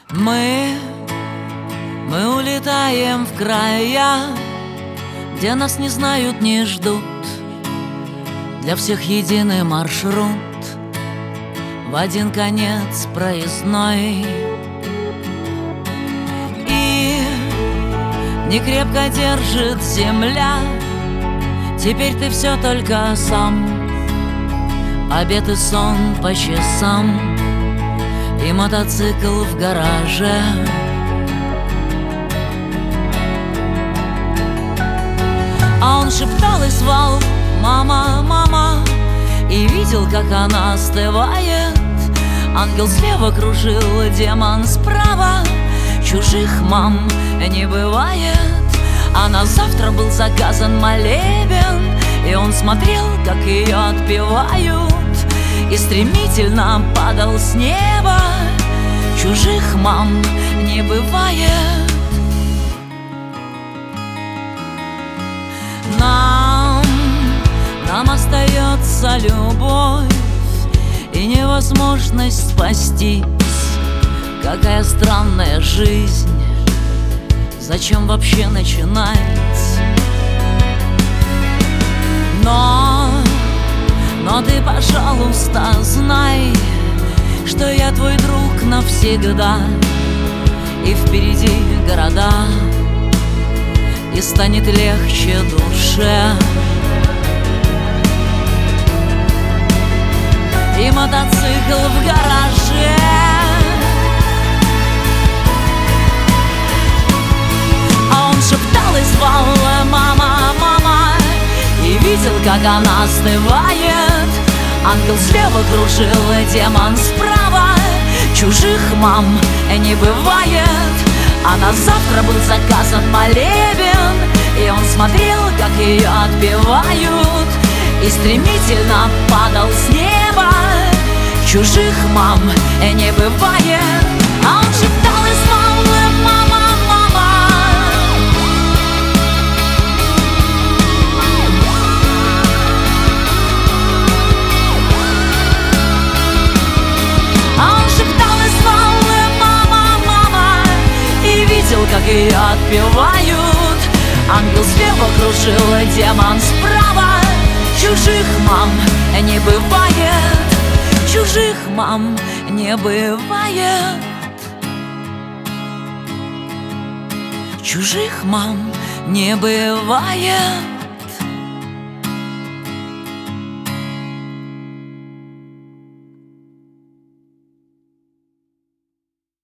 Мы улетаем в края, где нас не знают, не ждут. Для всех единый маршрут, в один конец проездной. И не крепко держит земля, теперь ты все только сам. Обед и сон по часам, и мотоцикл в гараже. А он шептал и звал: мама, мама, и видел, как она остывает. Ангел слева кружил, демон справа. Чужих мам не бывает. А на завтра был заказан молебен, и он смотрел, как ее отпевают, и стремительно падал с неба. Чужих мам не бывает. Нам остается любовь и невозможность спастись. Какая странная жизнь, зачем вообще начинать? Но ты, пожалуйста, знай, что я твой друг навсегда. И впереди города, и станет легче душе. И мотоцикл в гараже. А он шептал и звал: мама, мама, и видел, как она остывает. Ангел слева кружил, демон справа. Чужих мам не бывает. А на завтра был заказан молебен, и он смотрел, как ее отпевают, и стремительно падал с неба. Чужих мам не бывает. А он шептал и звал: мама, мама. А он шептал и звал: мама, мама, и видел, как ее отпевают. Ангел слева кружил, демон справа. Чужих мам не бывает. Чужих мам не бывает. Чужих мам не бывает.